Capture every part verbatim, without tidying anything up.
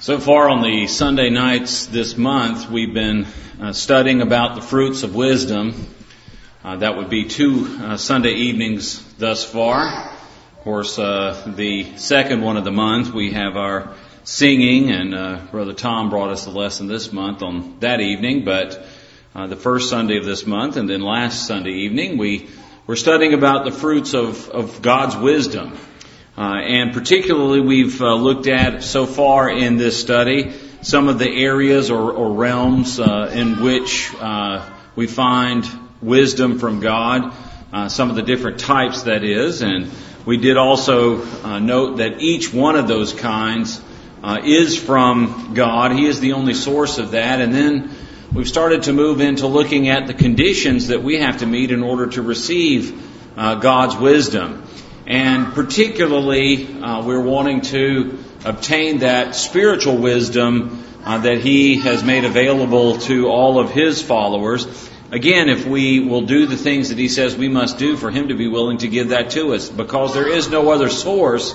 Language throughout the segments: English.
So far on the Sunday nights this month, we've been uh, studying about the fruits of wisdom. Uh, that would be two uh, Sunday evenings thus far. Of course, uh, the second one of the month, we have our singing, and uh, Brother Tom brought us the lesson this month on that evening. But uh, the first Sunday of this month, and then last Sunday evening, we were studying about the fruits of, of God's wisdom. Uh, and particularly we've uh, looked at so far in this study some of the areas or, or realms uh, in which uh, we find wisdom from God, uh, some of the different types that is. And we did also uh, note that each one of those kinds uh, is from God. He is the only source of that. And then we've started to move into looking at the conditions that we have to meet in order to receive uh, God's wisdom. And particularly, uh, we're wanting to obtain that spiritual wisdom uh, that He has made available to all of His followers. Again, if we will do the things that He says we must do for Him to be willing to give that to us, because there is no other source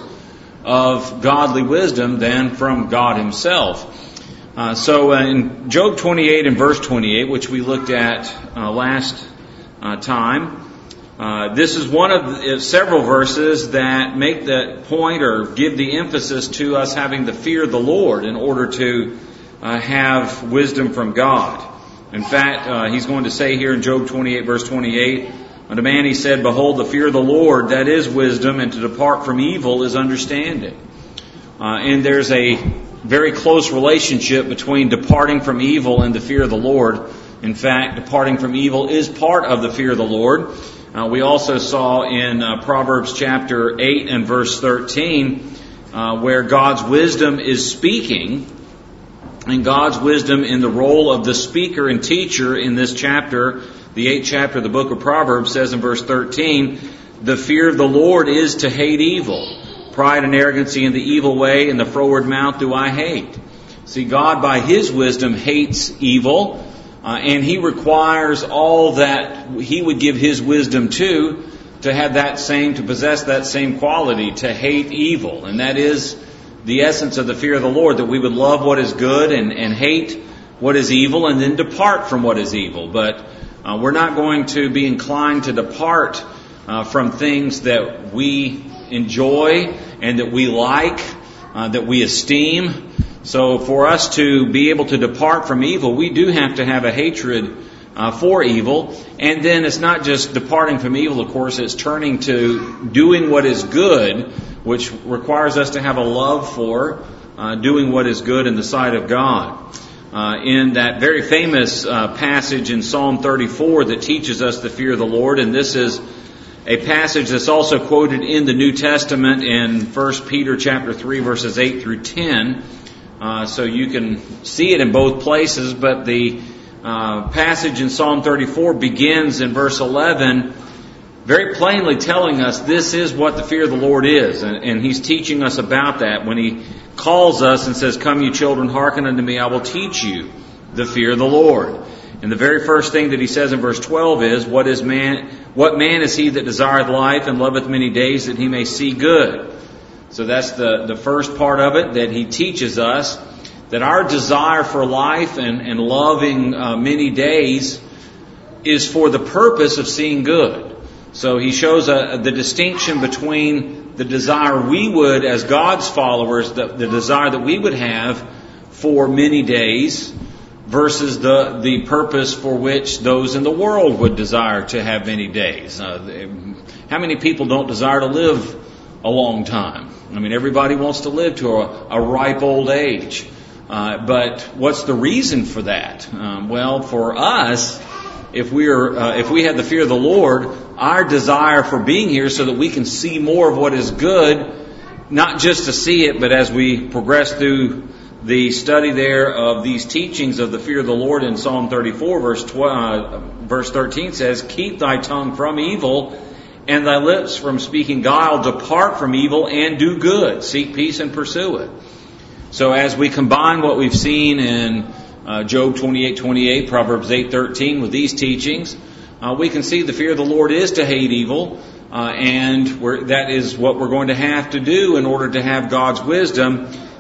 of godly wisdom than from God Himself. Uh, so in Job twenty-eight and verse twenty-eight, which we looked at uh, last uh, time, Uh, this is one of the, several verses that make the point or give the emphasis to us having the fear of the Lord in order to uh, have wisdom from God. In fact, uh, he's going to say here in Job twenty-eight, verse twenty-eight, "Unto man he said, Behold, the fear of the Lord, that is wisdom, and to depart from evil is understanding." Uh, and there's a very close relationship between departing from evil and the fear of the Lord. In fact, departing from evil is part of the fear of the Lord. Uh, we also saw in uh, Proverbs chapter eight and verse thirteen uh, where God's wisdom is speaking, and God's wisdom in the role of the speaker and teacher in this chapter, the eighth chapter of the book of Proverbs, says in verse thirteen, "The fear of the Lord is to hate evil. Pride and arrogancy in the evil way, and the froward mouth do I hate." See, God by His wisdom hates evil. Uh, and He requires all that He would give His wisdom to, to have that same, to possess that same quality, to hate evil. And that is the essence of the fear of the Lord, that we would love what is good and, and hate what is evil, and then depart from what is evil. But uh, we're not going to be inclined to depart uh, from things that we enjoy and that we like, uh, that we esteem. So for us to be able to depart from evil, we do have to have a hatred uh, for evil. And then it's not just departing from evil, of course, it's turning to doing what is good, which requires us to have a love for uh, doing what is good in the sight of God. Uh, in that very famous uh, passage in Psalm thirty-four that teaches us the fear of the Lord, and this is a passage that's also quoted in the New Testament in First Peter chapter three, verses eight through ten. Uh, so you can see it in both places, but the uh, passage in Psalm thirty-four begins in verse eleven, very plainly telling us this is what the fear of the Lord is. And, and He's teaching us about that when He calls us and says, "Come, you children, hearken unto me, I will teach you the fear of the Lord." And the very first thing that He says in verse twelve is, What is man? What man is he that desireth life and loveth many days, that he may see good? So that's the, the first part of it, that He teaches us that our desire for life and, and loving uh, many days is for the purpose of seeing good. So He shows a, the distinction between the desire we would, as God's followers, the, the desire that we would have for many days versus the, the purpose for which those in the world would desire to have many days. Uh, how many people don't desire to live a long time? I mean, everybody wants to live to a, a ripe old age. Uh, but what's the reason for that? Um, well, for us, if we're uh, if we have the fear of the Lord, our desire for being here so that we can see more of what is good, not just to see it, but as we progress through the study there of these teachings of the fear of the Lord in Psalm thirty-four, verse twelve, uh, verse thirteen says, "Keep thy tongue from evil, and thy lips from speaking guile. Depart from evil and do good. Seek peace and pursue it." So as we combine what we've seen in uh, Job twenty-eight twenty-eight, Proverbs eight thirteen with these teachings, uh, we can see the fear of the Lord is to hate evil, uh, and we're, that is what we're going to have to do in order to have God's wisdom.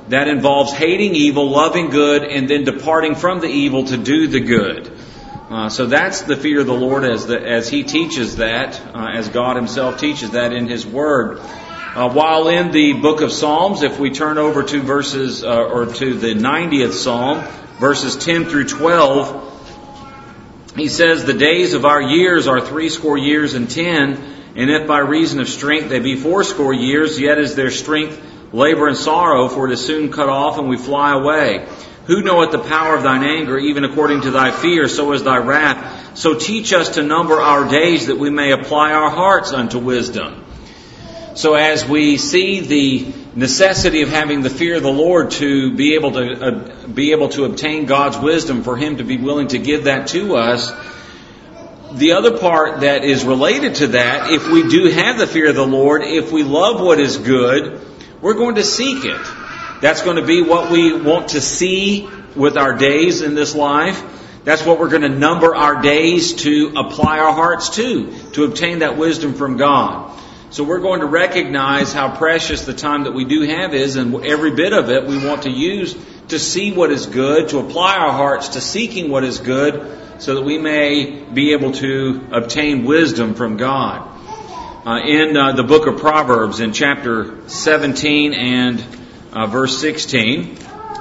that involves hating evil, loving good, and then departing from the evil to do the good. Uh, so that's the fear of the Lord as the, as He teaches that, uh, as God Himself teaches that in His Word. Uh, while in the book of Psalms, if we turn over to verses, uh, or to the ninetieth Psalm, verses ten through twelve, he says, "The days of our years are threescore years and ten, and if by reason of strength they be fourscore years, yet is their strength labor and sorrow, for it is soon cut off, and we fly away. Who knoweth the power of thine anger, even according to thy fear, so is thy wrath? So teach us to number our days, that we may apply our hearts unto wisdom." So as we see the necessity of having the fear of the Lord to be able to uh, be able to obtain God's wisdom, for Him to be willing to give that to us, the other part that is related to that, if we do have the fear of the Lord, if we love what is good, we're going to seek it. That's going to be what we want to see with our days in this life. That's what we're going to number our days to apply our hearts to, to obtain that wisdom from God. So we're going to recognize how precious the time that we do have is, and every bit of it we want to use to see what is good, to apply our hearts to seeking what is good, so that we may be able to obtain wisdom from God. Uh, in uh, the book of Proverbs, in chapter seventeen and uh, verse sixteen,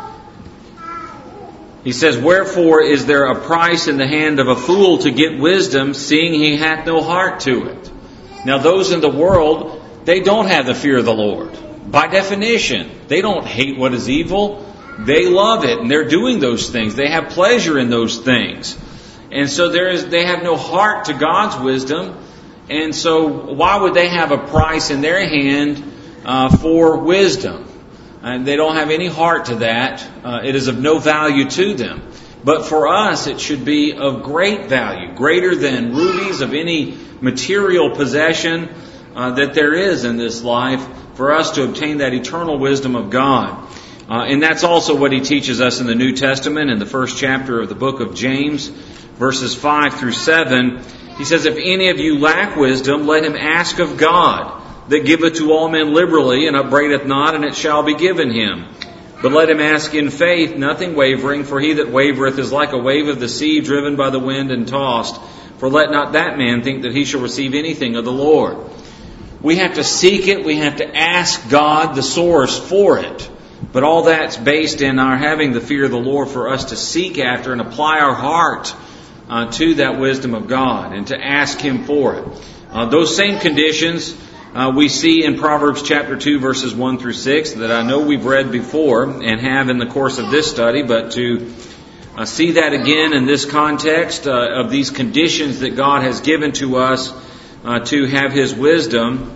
he says, "Wherefore is there a price in the hand of a fool to get wisdom, seeing he hath no heart to it?" Now those in the world, they don't have the fear of the Lord. By definition, they don't hate what is evil. They love it, and they're doing those things. They have pleasure in those things. And so there is, they have no heart to God's wisdom. And so why would they have a price in their hand uh, for wisdom? And they don't have any heart to that. Uh, it is of no value to them. But for us, it should be of great value, greater than rubies of any material possession uh, that there is in this life, for us to obtain that eternal wisdom of God. Uh, and that's also what He teaches us in the New Testament, in the first chapter of the book of James, verses five through seven. He says, "If any of you lack wisdom, let him ask of God, that giveth to all men liberally, and upbraideth not, and it shall be given him. But let him ask in faith, nothing wavering, for he that wavereth is like a wave of the sea, driven by the wind and tossed. For let not that man think that he shall receive anything of the Lord." We have to seek it. We have to ask God, the source, for it. But all that's based in our having the fear of the Lord, for us to seek after and apply our heart uh, to that wisdom of God, and to ask Him for it. Uh, those same conditions uh, we see in Proverbs chapter two, verses one through six, that I know we've read before and have in the course of this study, but to uh, see that again in this context uh, of these conditions that God has given to us uh, to have His wisdom.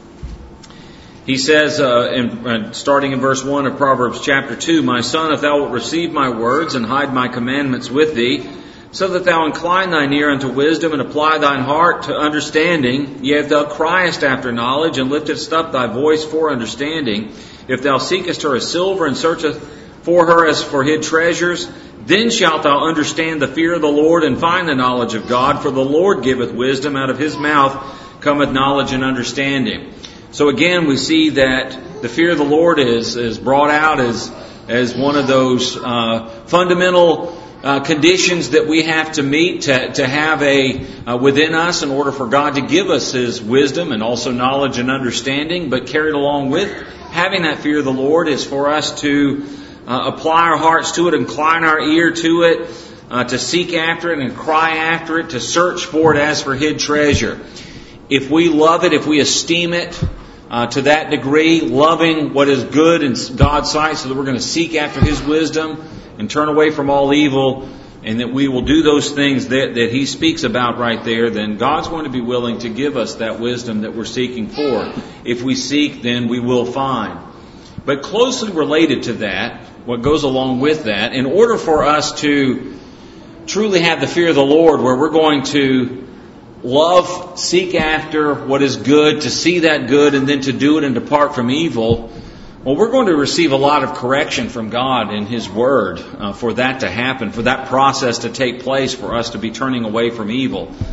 He says, uh, in, uh, starting in verse one of Proverbs chapter two, "My son, if thou wilt receive my words and hide my commandments with thee, so that thou incline thine ear unto wisdom and apply thine heart to understanding, yea, if thou criest after knowledge and liftest up thy voice for understanding, if thou seekest her as silver and searchest for her as for hid treasures, then shalt thou understand the fear of the Lord and find the knowledge of God, for the Lord giveth wisdom, out of His mouth cometh knowledge and understanding." So again, we see that the fear of the Lord is, is brought out as, as one of those uh, fundamental uh, conditions that we have to meet to, to have a uh, within us in order for God to give us His wisdom and also knowledge and understanding. But carried along with having that fear of the Lord is for us to uh, apply our hearts to it, incline our ear to it, uh, to seek after it and cry after it, to search for it as for hid treasure. If we love it, if we esteem it, Uh, to that degree, loving what is good in God's sight, so that we're going to seek after His wisdom and turn away from all evil, and that we will do those things that, that He speaks about right there, then God's going to be willing to give us that wisdom that we're seeking for. If we seek, then we will find. But closely related to that, what goes along with that, in order for us to truly have the fear of the Lord, where we're going to love, seek after what is good, to see that good, and then to do it and depart from evil, well, we're going to receive a lot of correction from God in His Word uh, for that to happen, for that process to take place, for us to be turning away from evil.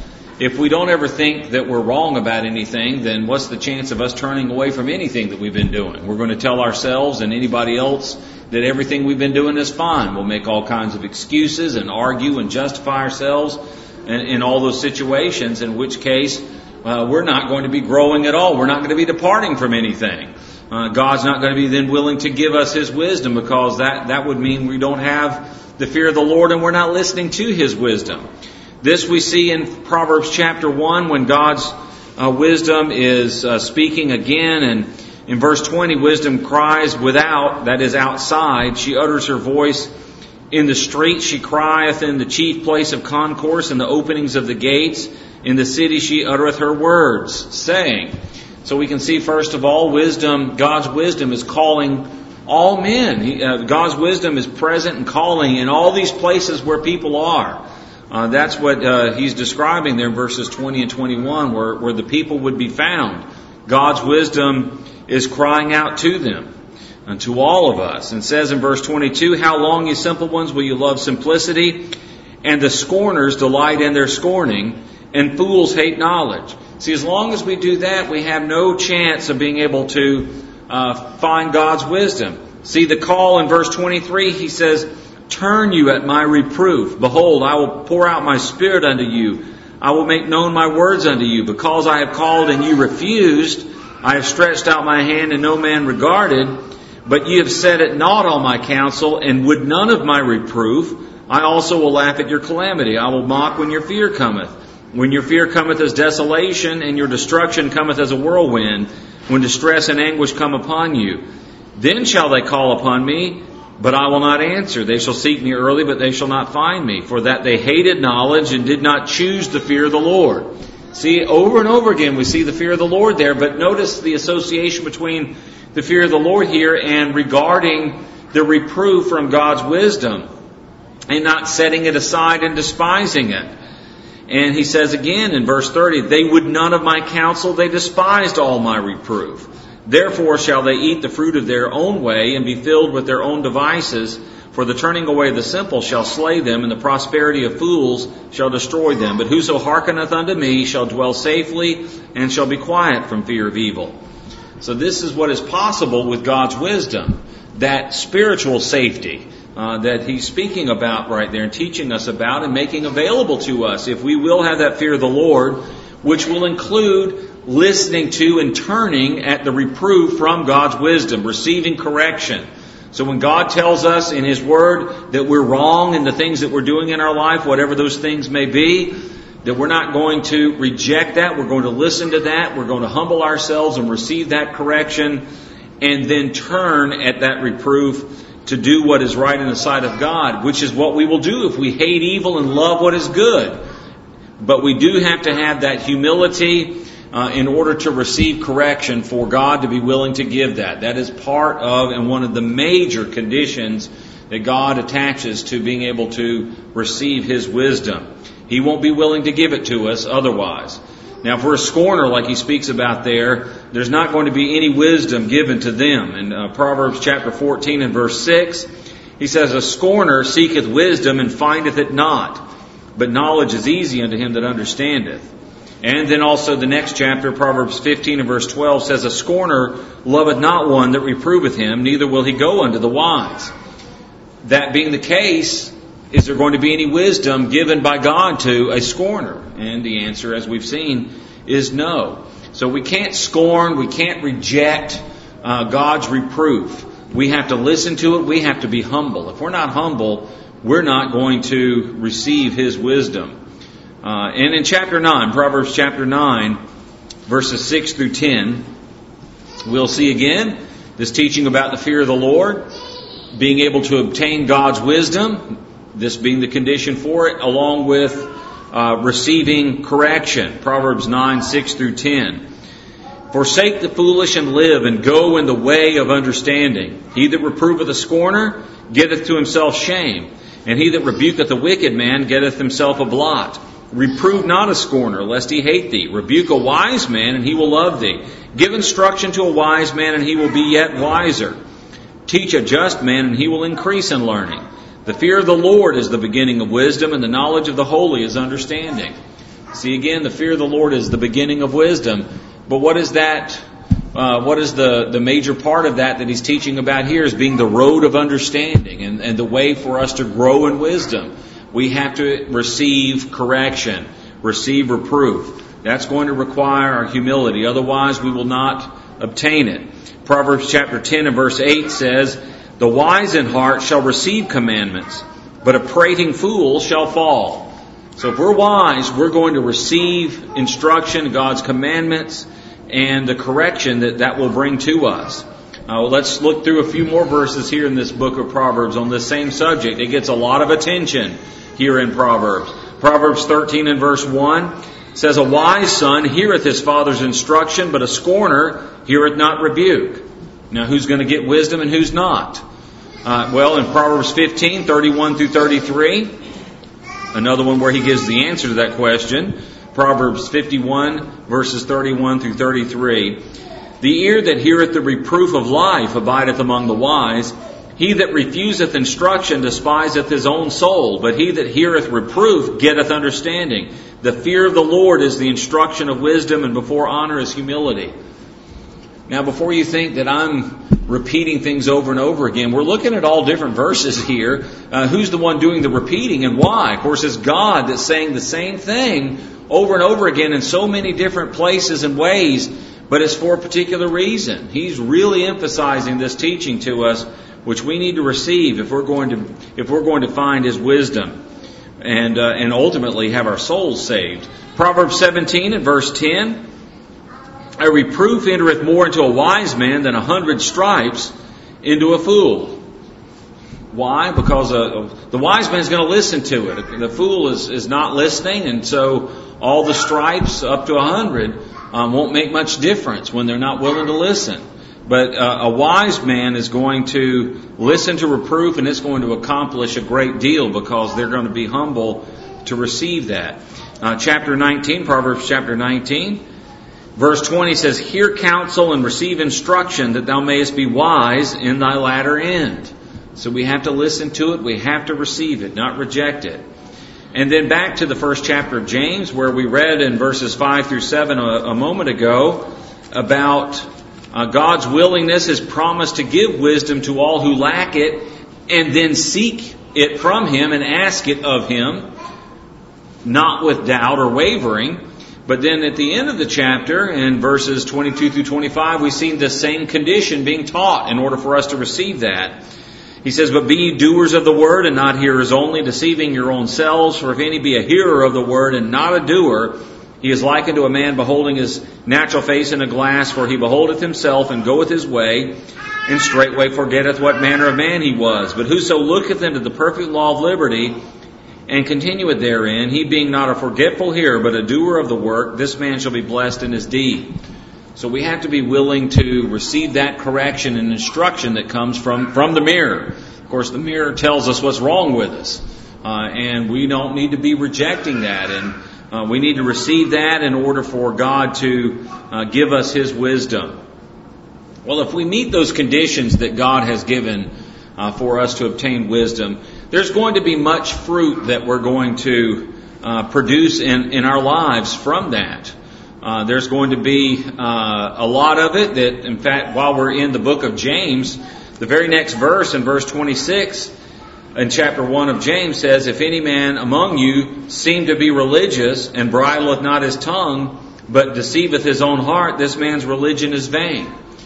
if we don't ever think that we're wrong about anything, then what's the chance of us turning away from anything that we've been doing? We're going to tell ourselves and anybody else that everything we've been doing is fine. We'll make all kinds of excuses and argue and justify ourselves in, in all those situations, in which case uh, we're not going to be growing at all. We're not going to be departing from anything. Uh, God's not going to be then willing to give us His wisdom, because that, that would mean we don't have the fear of the Lord and we're not listening to His wisdom. This we see in Proverbs chapter one, when God's uh, wisdom is uh, speaking again. And in verse twenty, wisdom cries without, that is outside. She utters her voice in the street. She crieth in the chief place of concourse, in the openings of the gates. In the city she uttereth her words, saying. So we can see, first of all, wisdom, God's wisdom is calling all men. He, uh, God's wisdom is present and calling in all these places where people are. Uh, that's what uh, He's describing there in verses twenty and twenty-one, where, where the people would be found. God's wisdom is crying out to them and to all of us. And says in verse twenty-two, how long, ye simple ones, will you love simplicity? And the scorners delight in their scorning, and fools hate knowledge. See, as long as we do that, we have no chance of being able to uh, find God's wisdom. See the call in verse twenty-three, He says, turn you at my reproof. Behold, I will pour out my Spirit unto you. I will make known my words unto you. Because I have called and you refused, I have stretched out my hand and no man regarded. But ye have set at naught all my counsel, and would none of my reproof. I also will laugh at your calamity. I will mock when your fear cometh. When your fear cometh as desolation, and your destruction cometh as a whirlwind, when distress and anguish come upon you. Then shall they call upon me, but I will not answer. They shall seek me early, but they shall not find me. For that they hated knowledge, and did not choose the fear of the Lord. See, over and over again we see the fear of the Lord there, but notice the association between the fear of the Lord here and regarding the reproof from God's wisdom, and not setting it aside and despising it. And He says again in verse thirty, they would none of my counsel, they despised all my reproof. Therefore shall they eat the fruit of their own way, and be filled with their own devices. For the turning away of the simple shall slay them, and the prosperity of fools shall destroy them. But whoso hearkeneth unto me shall dwell safely, and shall be quiet from fear of evil. So this is what is possible with God's wisdom, that spiritual safety Uh, that He's speaking about right there and teaching us about and making available to us, if we will have that fear of the Lord, which will include listening to and turning at the reproof from God's wisdom, receiving correction. So when God tells us in His Word that we're wrong in the things that we're doing in our life, whatever those things may be, that we're not going to reject that, we're going to listen to that, we're going to humble ourselves and receive that correction, and then turn at that reproof to do what is right in the sight of God, which is what we will do if we hate evil and love what is good. But we do have to have that humility uh, in order to receive correction, for God to be willing to give that. That is part of and one of the major conditions that God attaches to being able to receive His wisdom. He won't be willing to give it to us otherwise. Now, if we're a scorner, like he speaks about there, there's not going to be any wisdom given to them. In uh, Proverbs chapter fourteen and verse six, he says, a scorner seeketh wisdom and findeth it not, but knowledge is easy unto him that understandeth. And then also the next chapter, Proverbs fifteen and verse twelve, says, a scorner loveth not one that reproveth him, neither will he go unto the wise. That being the case, is there going to be any wisdom given by God to a scorner? And the answer, as we've seen, is no. So we can't scorn, we can't reject uh, God's reproof. We have to listen to it, we have to be humble. If we're not humble, we're not going to receive His wisdom. Uh, and in chapter nine, Proverbs chapter nine, verses six through ten, we'll see again this teaching about the fear of the Lord, being able to obtain God's wisdom, this being the condition for it, along with uh, receiving correction. Proverbs nine, six through ten. Forsake the foolish and live, and go in the way of understanding. He that reproveth a scorner getteth to himself shame, and he that rebuketh a wicked man getteth himself a blot. Reprove not a scorner, lest he hate thee. Rebuke a wise man, and he will love thee. Give instruction to a wise man, and he will be yet wiser. Teach a just man, and he will increase in learning. The fear of the Lord is the beginning of wisdom, and the knowledge of the holy is understanding. See, again, the fear of the Lord is the beginning of wisdom. But what is that? Uh, what is the, the major part of that that he's teaching about here is being the road of understanding and, and the way for us to grow in wisdom. We have to receive correction, receive reproof. That's going to require our humility. Otherwise, we will not obtain it. Proverbs chapter ten and verse eight says, "The wise in heart shall receive commandments, but a prating fool shall fall." So if we're wise, we're going to receive instruction, God's commandments, and the correction that that will bring to us. Uh, let's look through a few more verses here in this book of Proverbs on this same subject. It gets a lot of attention here in Proverbs. Proverbs thirteen and verse one says, "A wise son heareth his father's instruction, but a scorner heareth not rebuke." Now, who's going to get wisdom and who's not? Uh, well, in Proverbs fifteen, thirty-one through thirty-three, another one where he gives the answer to that question. Proverbs fifty-one, verses thirty-one through thirty-three. "The ear that heareth the reproof of life abideth among the wise. He that refuseth instruction despiseth his own soul, but he that heareth reproof getteth understanding. The fear of the Lord is the instruction of wisdom, and before honor is humility." Now, before you think that I'm repeating things over and over again, we're looking at all different verses here. Uh, who's the one doing the repeating and why? Of course, it's God that's saying the same thing over and over again in so many different places and ways, but it's for a particular reason. He's really emphasizing this teaching to us, which we need to receive if we're going to if we're going to find His wisdom and uh, and ultimately have our souls saved. Proverbs seventeen and verse ten. "A reproof entereth more into a wise man than a hundred stripes into a fool." Why? Because uh, the wise man is going to listen to it. The fool is, is not listening, and so all the stripes up to a hundred um, won't make much difference when they're not willing to listen. But uh, a wise man is going to listen to reproof, and it's going to accomplish a great deal because they're going to be humble to receive that. Uh, chapter nineteen, Proverbs chapter nineteen. Verse twenty says, "Hear counsel and receive instruction, that thou mayest be wise in thy latter end." So we have to listen to it, we have to receive it, not reject it. And then back to the first chapter of James, where we read in verses five through seven a, a moment ago about uh, God's willingness, His promise to give wisdom to all who lack it, and then seek it from Him and ask it of Him, not with doubt or wavering. But then at the end of the chapter, in verses twenty-two through twenty-five, we see the same condition being taught in order for us to receive that. He says, "But be ye doers of the word, and not hearers only, deceiving your own selves. For if any be a hearer of the word, and not a doer, he is likened to a man beholding his natural face in a glass. For he beholdeth himself, and goeth his way, and straightway forgetteth what manner of man he was. But whoso looketh into the perfect law of liberty, and continueth therein, he being not a forgetful hearer, but a doer of the work, this man shall be blessed in his deed." So we have to be willing to receive that correction and instruction that comes from, from the mirror. Of course, the mirror tells us what's wrong with us. Uh, and we don't need to be rejecting that. And uh, we need to receive that in order for God to uh, give us His wisdom. Well, if we meet those conditions that God has given uh, for us to obtain wisdom, there's going to be much fruit that we're going to uh, produce in, in our lives from that. Uh, there's going to be uh, a lot of it that, in fact, while we're in the book of James, the very next verse in verse twenty-six in chapter one of James says, "If any man among you seem to be religious, and bridleth not his tongue, but deceiveth his own heart, this man's religion is vain."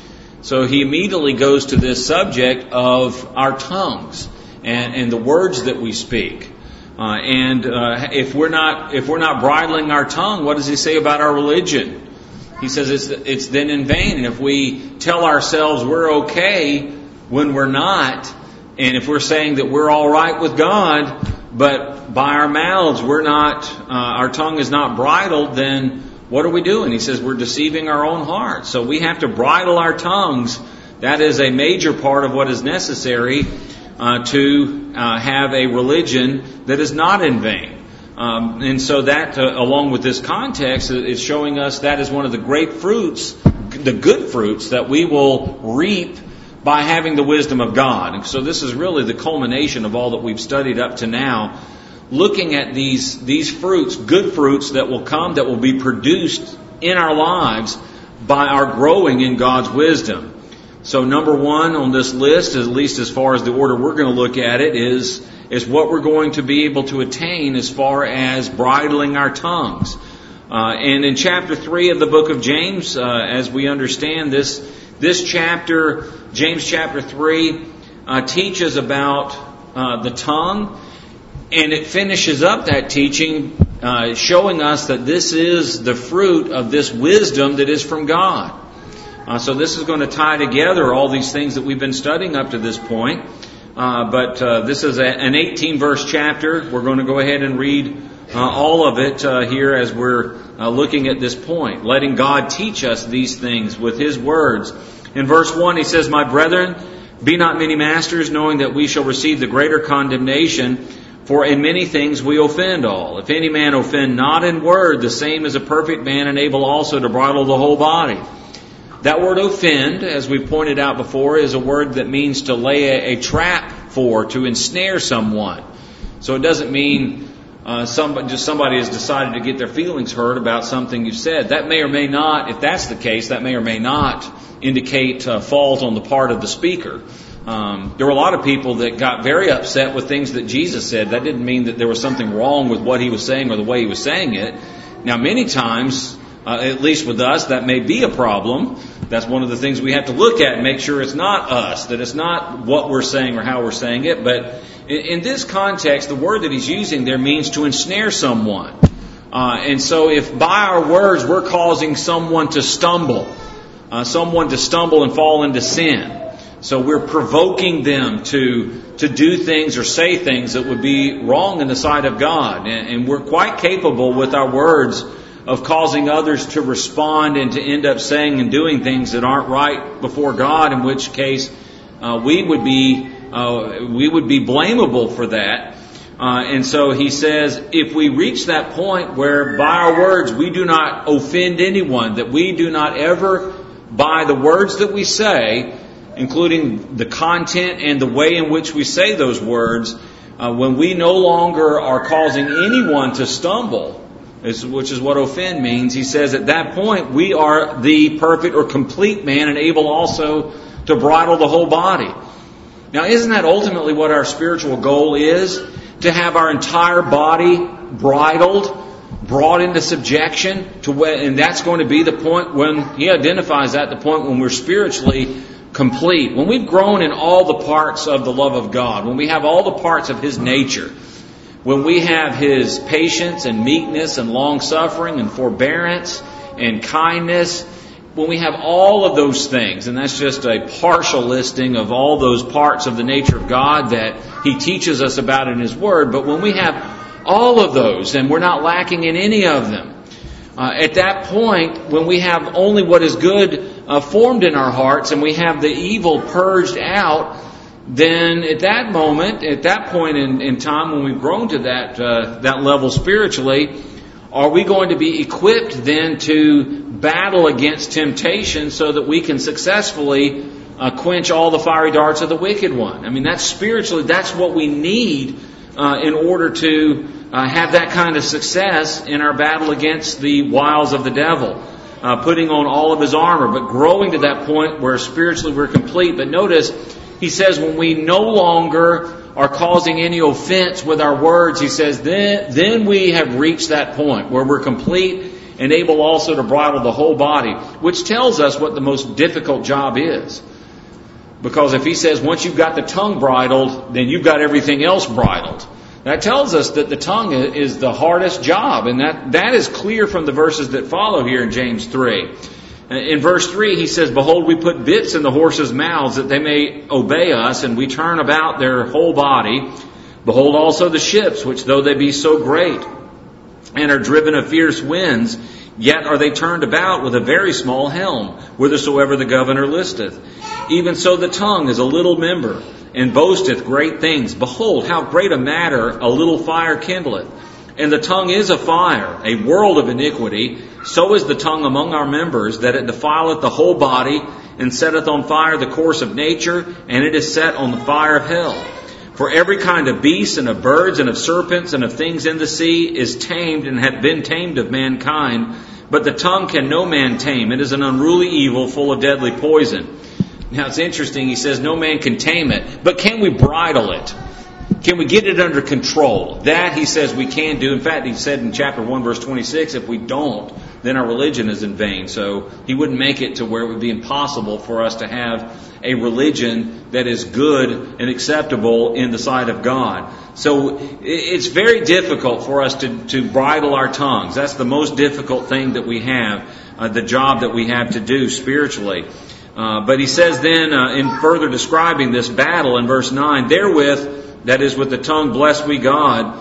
So he immediately goes to this subject of our tongues and, and the words that we speak. Uh, and uh, if we're not if we're not bridling our tongue, what does he say about our religion? He says it's it's then in vain. And if we tell ourselves we're okay when we're not, and if we're saying that we're all right with God, but by our mouths we're not, uh, our tongue is not bridled, then what are we doing? He says we're deceiving our own hearts. So we have to bridle our tongues. That is a major part of what is necessary Uh, to uh, have a religion that is not in vain. Um, and so that, uh, along with this context, is showing us that is one of the great fruits, the good fruits that we will reap by having the wisdom of God. And so this is really the culmination of all that we've studied up to now looking at these, these fruits, good fruits that will come, that will be produced in our lives by our growing in God's wisdom. So number one on this list, at least as far as the order we're going to look at it, is, is what we're going to be able to attain as far as bridling our tongues. Uh, and in chapter three of the book of James, uh, as we understand this, this chapter, James chapter three, uh, teaches about uh, the tongue, and it finishes up that teaching uh, showing us that this is the fruit of this wisdom that is from God. Uh, so this is going to tie together all these things that we've been studying up to this point. Uh, but uh, this is a, an eighteen-verse chapter. We're going to go ahead and read uh, all of it uh, here as we're uh, looking at this point, letting God teach us these things with His words. In verse one, he says, "My brethren, be not many masters, knowing that we shall receive the greater condemnation. For in many things we offend all. If any man offend not in word, the same is a perfect man, and able also to bridle the whole body." That word offend, as we've pointed out before, is a word that means to lay a, a trap for, to ensnare someone. So it doesn't mean uh, somebody, just somebody has decided to get their feelings hurt about something you've said. That may or may not, if that's the case, that may or may not indicate uh, fault on the part of the speaker. Um, there were a lot of people that got very upset with things that Jesus said. That didn't mean that there was something wrong with what He was saying or the way He was saying it. Now, many times, uh, at least with us, that may be a problem. That's one of the things we have to look at and make sure it's not us, that it's not what we're saying or how we're saying it. But in, in this context, the word that he's using there means to ensnare someone. Uh, and so if by our words we're causing someone to stumble, uh, someone to stumble and fall into sin, so we're provoking them to to do things or say things that would be wrong in the sight of God. And, and we're quite capable with our words of causing others to respond and to end up saying and doing things that aren't right before God, in which case uh, we would be uh, we would be blamable for that. Uh, and so he says, if we reach that point where by our words we do not offend anyone, that we do not ever, by the words that we say, including the content and the way in which we say those words, uh, when we no longer are causing anyone to stumble, which is what offend means, he says at that point we are the perfect or complete man and able also to bridle the whole body. Now, isn't that ultimately what our spiritual goal is? To have our entire body bridled, brought into subjection, to when, and that's going to be the point when he identifies that, the point when we're spiritually complete. When we've grown in all the parts of the love of God, when we have all the parts of His nature, when we have His patience and meekness and long-suffering and forbearance and kindness, when we have all of those things, and that's just a partial listing of all those parts of the nature of God that He teaches us about in His Word, but when we have all of those and we're not lacking in any of them, uh, at that point, when we have only what is good uh, formed in our hearts and we have the evil purged out, then at that moment, at that point in, in time when we've grown to that uh, that level spiritually, are we going to be equipped then to battle against temptation so that we can successfully uh, quench all the fiery darts of the wicked one? I mean, that's spiritually, that's what we need uh, in order to uh, have that kind of success in our battle against the wiles of the devil. Uh, putting on all of his armor, but growing to that point where spiritually we're complete. But notice, he says when we no longer are causing any offense with our words, he says, then, then we have reached that point where we're complete and able also to bridle the whole body, which tells us what the most difficult job is. Because if he says once you've got the tongue bridled, then you've got everything else bridled. That tells us that the tongue is the hardest job, and that, that is clear from the verses that follow here in James three. In verse three, he says, "Behold, we put bits in the horses' mouths that they may obey us, and we turn about their whole body. Behold also the ships, which though they be so great, and are driven of fierce winds, yet are they turned about with a very small helm, whithersoever the governor listeth. Even so the tongue is a little member, and boasteth great things. Behold, how great a matter a little fire kindleth. And the tongue is a fire, a world of iniquity. So is the tongue among our members, that it defileth the whole body, and setteth on fire the course of nature, and it is set on the fire of hell. For every kind of beasts and of birds and of serpents and of things in the sea is tamed and hath been tamed of mankind, but the tongue can no man tame. It is an unruly evil full of deadly poison. Now it's interesting, he says no man can tame it, but can we bridle it? Can we get it under control? That, he says, we can do. In fact, he said in chapter one, verse twenty-six, if we don't, then our religion is in vain. So he wouldn't make it to where it would be impossible for us to have a religion that is good and acceptable in the sight of God. So it's very difficult for us to, to bridle our tongues. That's the most difficult thing that we have, uh, the job that we have to do spiritually. Uh, but he says then, uh, in further describing this battle in verse nine, therewith, that is with the tongue, bless we God,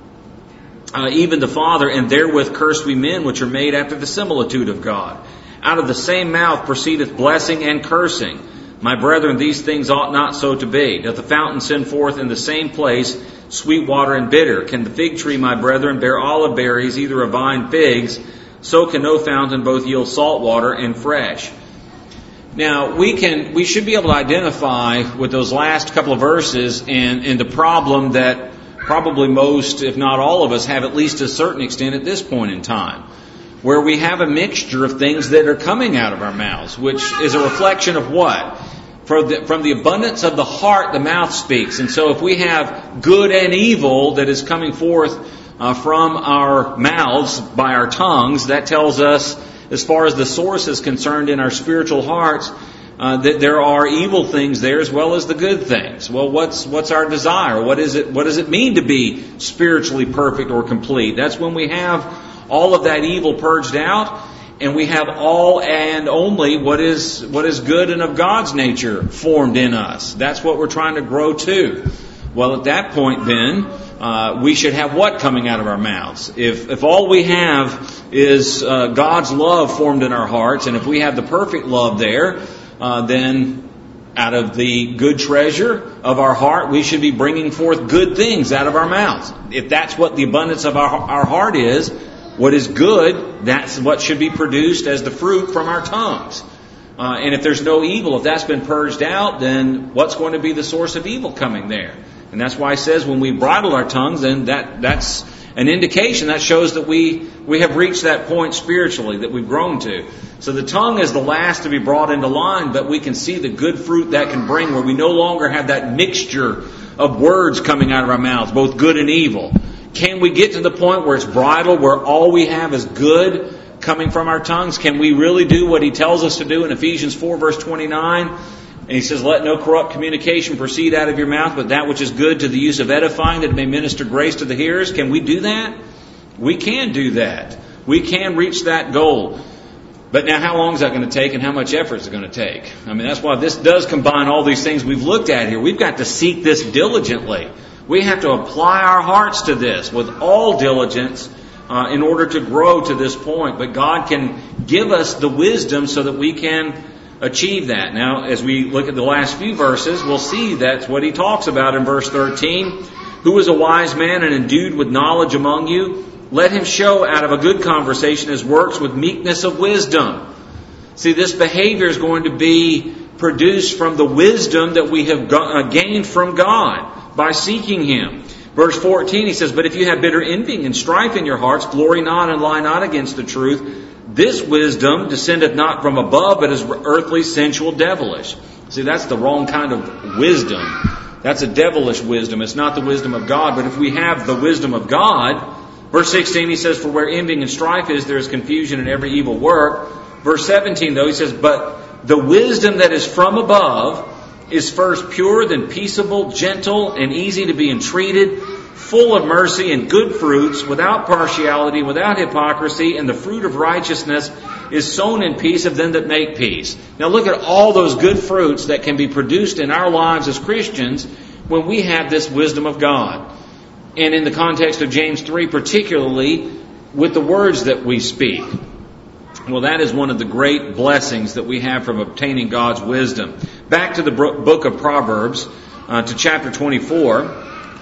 uh, even the Father, and therewith curse we men, which are made after the similitude of God. Out of the same mouth proceedeth blessing and cursing. My brethren, these things ought not so to be. Doth the fountain send forth in the same place sweet water and bitter? Can the fig tree, my brethren, bear olive berries, either a vine figs? So can no fountain both yield salt water and fresh. Now, we can, we should be able to identify with those last couple of verses and, and the problem that probably most, if not all of us, have at least to a certain extent at this point in time, where we have a mixture of things that are coming out of our mouths, which is a reflection of what? From the, from the abundance of the heart, the mouth speaks. And so if we have good and evil that is coming forth uh, from our mouths by our tongues, that tells us, as far as the source is concerned in our spiritual hearts, uh, that there are evil things there as well as the good things. Well, what's what's our desire? What is it? What does it mean to be spiritually perfect or complete? That's when we have all of that evil purged out, and we have all and only what is what is good and of God's nature formed in us. That's what we're trying to grow to. Well, at that point, then, uh, we should have what coming out of our mouths? If if all we have is uh, God's love formed in our hearts, and if we have the perfect love there, uh, then out of the good treasure of our heart, we should be bringing forth good things out of our mouths. If that's what the abundance of our, our heart is, what is good, that's what should be produced as the fruit from our tongues. Uh, and if there's no evil, if that's been purged out, then what's going to be the source of evil coming there? And that's why he says when we bridle our tongues, then that that's an indication. That shows that we, we have reached that point spiritually, that we've grown to. So the tongue is the last to be brought into line, but we can see the good fruit that can bring where we no longer have that mixture of words coming out of our mouths, both good and evil. Can we get to the point where it's bridled, where all we have is good coming from our tongues? Can we really do what he tells us to do in Ephesians four, verse twenty-nine? And he says, let no corrupt communication proceed out of your mouth, but that which is good to the use of edifying, that it may minister grace to the hearers. Can we do that? We can do that. We can reach that goal. But now how long is that going to take, and how much effort is it going to take? I mean, that's why this does combine all these things we've looked at here. We've got to seek this diligently. We have to apply our hearts to this with all diligence uh, in order to grow to this point. But God can give us the wisdom so that we can achieve that. Now, as we look at the last few verses, we'll see that's what he talks about in verse thirteen. Who is a wise man and endued with knowledge among you? Let him show out of a good conversation his works with meekness of wisdom. See, this behavior is going to be produced from the wisdom that we have gained from God by seeking Him. Verse fourteen, he says, but if you have bitter envying and strife in your hearts, glory not and lie not against the truth. This wisdom descendeth not from above, but is earthly, sensual, devilish. See, that's the wrong kind of wisdom. That's a devilish wisdom. It's not the wisdom of God. But if we have the wisdom of God, verse sixteen, he says, for where envying and strife is, there is confusion in every evil work. Verse seventeen, though, he says, but the wisdom that is from above is first pure, then peaceable, gentle, and easy to be entreated, full of mercy and good fruits, without partiality, without hypocrisy, and the fruit of righteousness is sown in peace of them that make peace. Now look at all those good fruits that can be produced in our lives as Christians when we have this wisdom of God. And in the context of James three, particularly with the words that we speak. Well, that is one of the great blessings that we have from obtaining God's wisdom. Back to the book of Proverbs, uh, to chapter twenty-four.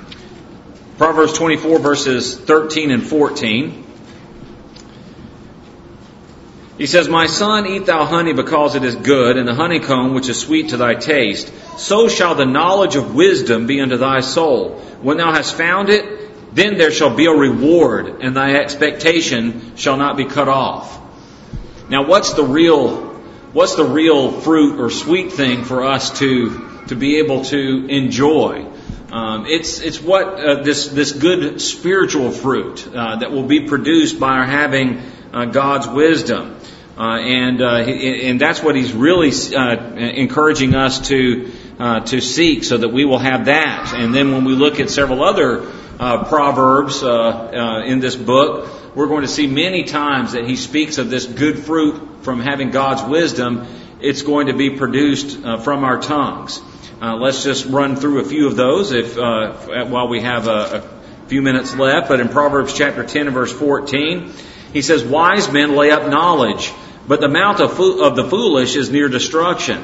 Proverbs twenty-four, verses thirteen and fourteen. He says, "My son, eat thou honey because it is good, and the honeycomb which is sweet to thy taste. So shall the knowledge of wisdom be unto thy soul. When thou hast found it, then there shall be a reward, and thy expectation shall not be cut off." Now, what's the real, what's the real fruit or sweet thing for us to to be able to enjoy? Um, it's it's what uh, this this good spiritual fruit uh, that will be produced by our having uh, God's wisdom. Uh, and uh, and that's what he's really uh, encouraging us to uh, to seek, so that we will have that. And then when we look at several other uh, proverbs uh, uh, in this book, we're going to see many times that he speaks of this good fruit from having God's wisdom. It's going to be produced uh, from our tongues. Uh, let's just run through a few of those if uh, while we have a, a few minutes left. But in Proverbs chapter ten and verse fourteen, he says, "Wise men lay up knowledge, but the mouth of, fo- of the foolish is near destruction."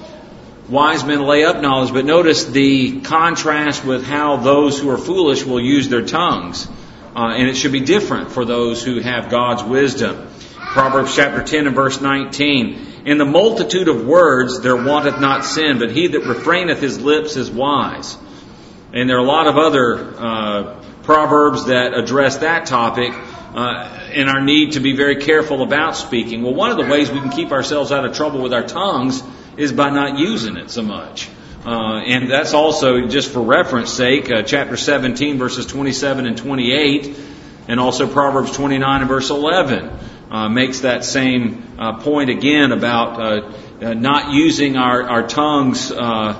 Wise men lay up knowledge, but notice the contrast with how those who are foolish will use their tongues. Uh, and it should be different for those who have God's wisdom. Proverbs chapter ten and verse nineteen, "In the multitude of words there wanteth not sin, but he that refraineth his lips is wise." And there are a lot of other uh, proverbs that address that topic. Uh, and our need to be very careful about speaking. Well, one of the ways we can keep ourselves out of trouble with our tongues is by not using it so much. Uh, and that's also, just for reference sake, uh, chapter seventeen, verses twenty-seven and twenty-eight, and also Proverbs twenty-nine and verse eleven uh, makes that same uh, point again about uh, uh, not using our, our tongues uh,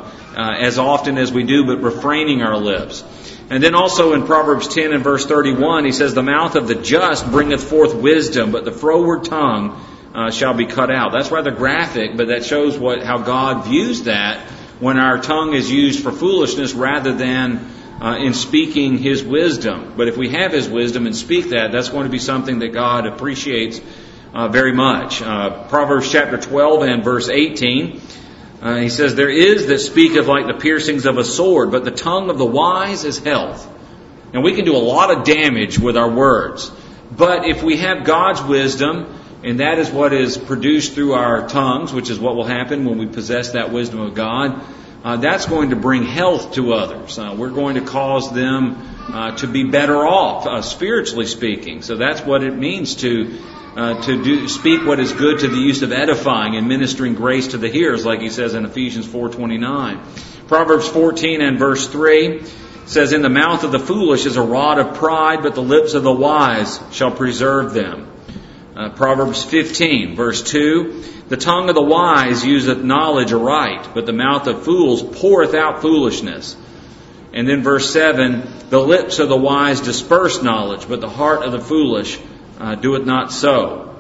uh, as often as we do, but refraining our lips. And then also in Proverbs ten and verse thirty-one, he says, "The mouth of the just bringeth forth wisdom, but the froward tongue uh, shall be cut out." That's rather graphic, but that shows what how God views that when our tongue is used for foolishness rather than uh, in speaking His wisdom. But if we have His wisdom and speak that, that's going to be something that God appreciates uh, very much. Uh, Proverbs chapter twelve and verse eighteen. Uh, he says, "There is that speaketh like the piercings of a sword, but the tongue of the wise is health." And we can do a lot of damage with our words. But if we have God's wisdom, and that is what is produced through our tongues, which is what will happen when we possess that wisdom of God, uh, that's going to bring health to others. Uh, we're going to cause them uh, to be better off, uh, spiritually speaking. So that's what it means to Uh, to do, speak what is good to the use of edifying and ministering grace to the hearers, like he says in Ephesians four twenty-nine. Proverbs fourteen and verse three says, "In the mouth of the foolish is a rod of pride, but the lips of the wise shall preserve them." Uh, Proverbs fifteen verse two, "The tongue of the wise useth knowledge aright, but the mouth of fools poureth out foolishness." And then verse seven, "The lips of the wise disperse knowledge, but the heart of the foolish Uh, do it not so."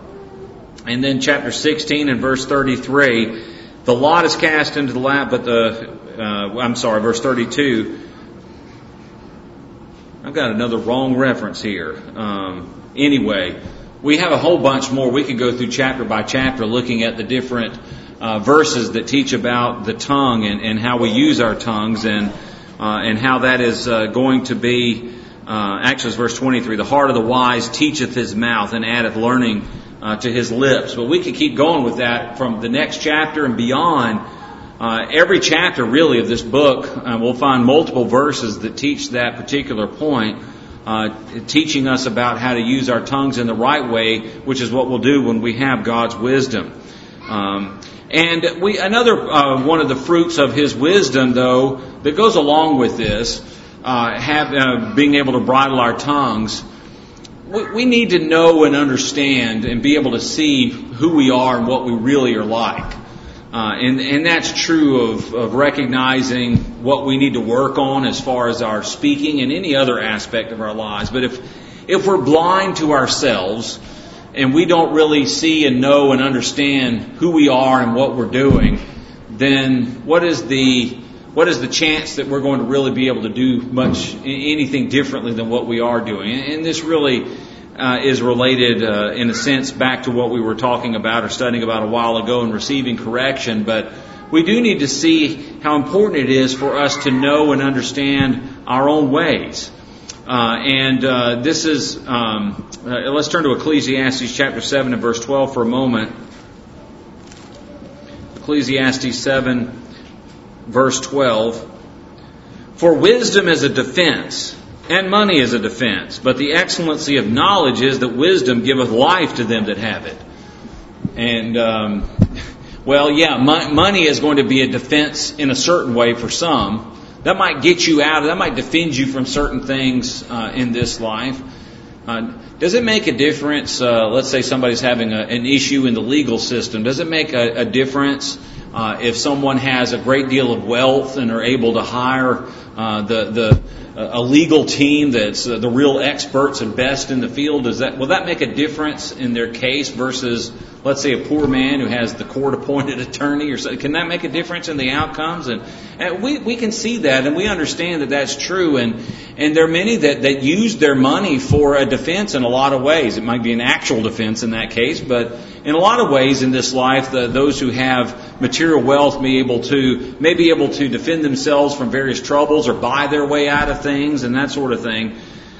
And then chapter sixteen and verse thirty-three, "The lot is cast into the lap, but the, uh, I'm sorry, verse thirty-two. I've got another wrong reference here. Um, anyway, we have a whole bunch more. We could go through chapter by chapter looking at the different uh, verses that teach about the tongue and, and how we use our tongues and, uh, and how that is uh, going to be Uh, actually, it's verse twenty-three. "The heart of the wise teacheth his mouth, and addeth learning uh, to his lips." But we could keep going with that from the next chapter and beyond. Uh, every chapter, really, of this book, uh, we'll find multiple verses that teach that particular point, uh, teaching us about how to use our tongues in the right way, which is what we'll do when we have God's wisdom. Um, and we another uh, one of the fruits of His wisdom, though, that goes along with this, Uh, have uh, being able to bridle our tongues, we, we need to know and understand and be able to see who we are and what we really are like. Uh, and, and that's true of, of recognizing what we need to work on as far as our speaking and any other aspect of our lives. But if if we're blind to ourselves and we don't really see and know and understand who we are and what we're doing, then what is the What is the chance that we're going to really be able to do much, anything differently than what we are doing? And this really uh, is related, uh, in a sense, back to what we were talking about or studying about a while ago in receiving correction. But we do need to see how important it is for us to know and understand our own ways. Uh, and uh, this is, um, uh, let's turn to Ecclesiastes chapter seven and verse twelve for a moment. Ecclesiastes seven, verse twelve. For wisdom is a defense, and money is a defense, but the excellency of knowledge is that wisdom giveth life to them that have it. And, um, well, yeah, mo- money is going to be a defense in a certain way for some. That might get you out, that might defend you from certain things uh, in this life. Uh, does it make a difference, uh, let's say somebody's having a, an issue in the legal system, does it make a, a difference uh, if someone has a great deal of wealth and are able to hire uh, the, the a legal team that's uh, the real experts and best in the field? Does that will that make a difference in their case versus, let's say, a poor man who has the court-appointed attorney? Or so, can that make a difference in the outcomes? And, and we we can see that, and we understand that that's true. And and there are many that that use their money for a defense in a lot of ways. It might be an actual defense in that case, but in a lot of ways in this life, the, those who have material wealth may able to may be able to defend themselves from various troubles or buy their way out of things and that sort of thing.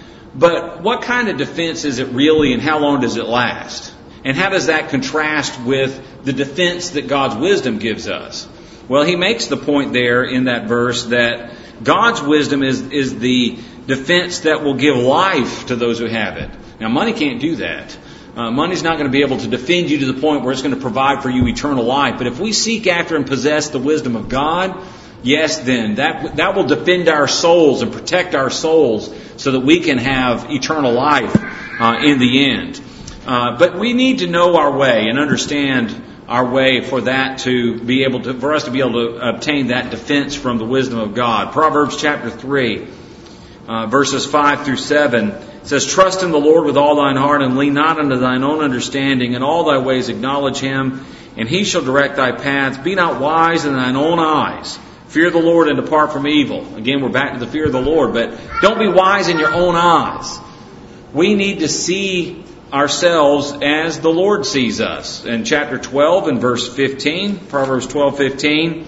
But what kind of defense is it really, and how long does it last? And how does that contrast with the defense that God's wisdom gives us? Well, he makes the point there in that verse that God's wisdom is, is the defense that will give life to those who have it. Now, money can't do that. Uh, money's not going to be able to defend you to the point where it's going to provide for you eternal life. But if we seek after and possess the wisdom of God, yes, then that that will defend our souls and protect our souls so that we can have eternal life uh, in the end. Uh, but we need to know our way and understand our way for that to be able to, for us to be able to obtain that defense from the wisdom of God. Proverbs chapter three, uh, verses five through seven says, Trust in the Lord with all thine heart, and lean not unto thine own understanding. In all thy ways acknowledge him, and he shall direct thy paths. Be not wise in thine own eyes. Fear the Lord and depart from evil. Again, we're back to the fear of the Lord, but don't be wise in your own eyes. We need to see ourselves as the Lord sees us. In chapter twelve and verse fifteen, Proverbs twelve fifteen,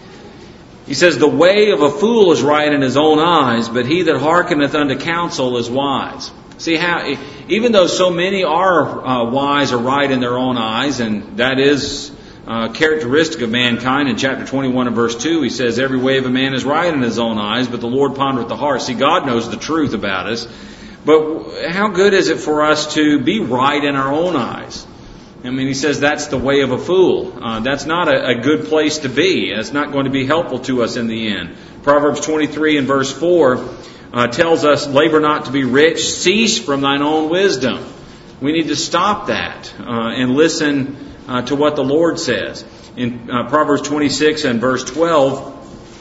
he says, The way of a fool is right in his own eyes, but he that hearkeneth unto counsel is wise. See how, even though so many are uh, wise or right in their own eyes, and that is uh, characteristic of mankind. In chapter twenty-one and verse two, he says, Every way of a man is right in his own eyes, but the Lord pondereth the heart. See, God knows the truth about us. But how good is it for us to be right in our own eyes? I mean, he says that's the way of a fool. Uh, that's not a, a good place to be. It's not going to be helpful to us in the end. Proverbs twenty-three and verse four uh, tells us, Labor not to be rich, cease from thine own wisdom. We need to stop that uh, and listen uh, to what the Lord says. In uh, Proverbs twenty-six and verse twelve,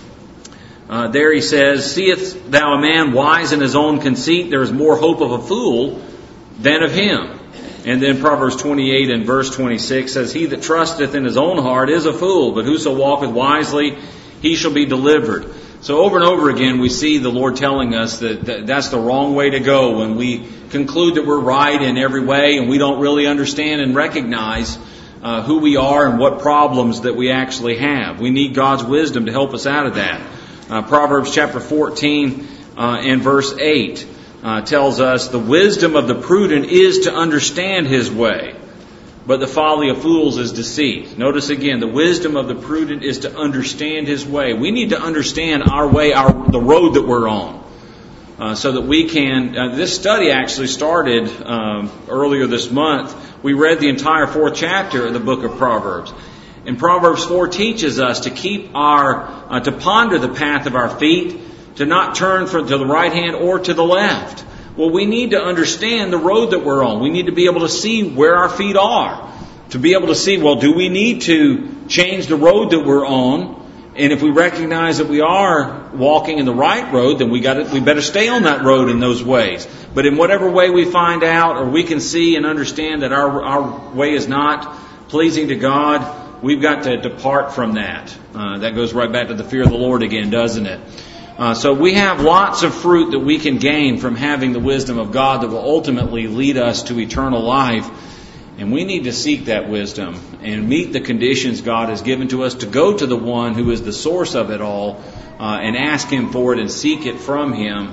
Uh, there he says, Seest thou a man wise in his own conceit? There is more hope of a fool than of him. And then Proverbs twenty-eight and verse twenty-six says, He that trusteth in his own heart is a fool, but whoso walketh wisely, he shall be delivered. So over and over again, we see the Lord telling us that, that that's the wrong way to go when we conclude that we're right in every way and we don't really understand and recognize uh, who we are and what problems that we actually have. We need God's wisdom to help us out of that. Uh, Proverbs chapter fourteen uh, and verse eight uh, tells us, The wisdom of the prudent is to understand his way, but the folly of fools is deceit. Notice again, the wisdom of the prudent is to understand his way. We need to understand our way, our the road that we're on, uh, so that we can... Uh, this study actually started um, earlier this month. We read the entire fourth chapter of the book of Proverbs. And Proverbs four teaches us to keep our, uh, to ponder the path of our feet, to not turn from, to the right hand or to the left. Well, we need to understand the road that we're on. We need to be able to see where our feet are. To be able to see, well, do we need to change the road that we're on? And if we recognize that we are walking in the right road, then we got to, we better stay on that road in those ways. But in whatever way we find out, or we can see and understand that our, our way is not pleasing to God, we've got to depart from that. Uh, that goes right back to the fear of the Lord again, doesn't it? Uh, so we have lots of fruit that we can gain from having the wisdom of God that will ultimately lead us to eternal life. And we need to seek that wisdom and meet the conditions God has given to us to go to the one who is the source of it all uh, and ask Him for it and seek it from Him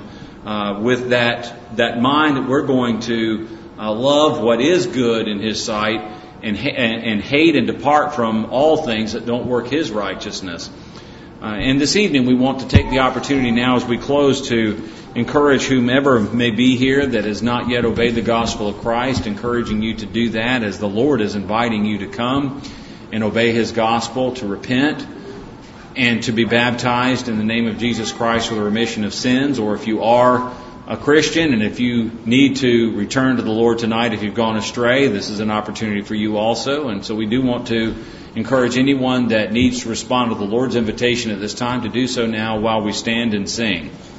uh, with that that mind that we're going to uh, love what is good in His sight and, ha- and hate and depart from all things that don't work His righteousness. Uh, and this evening we want to take the opportunity now as we close to encourage whomever may be here that has not yet obeyed the gospel of Christ, encouraging you to do that as the Lord is inviting you to come and obey His gospel, to repent and to be baptized in the name of Jesus Christ for the remission of sins. Or if you are a Christian and if you need to return to the Lord tonight, if you've gone astray, this is an opportunity for you also. And so we do want to encourage anyone that needs to respond to the Lord's invitation at this time to do so now while we stand and sing.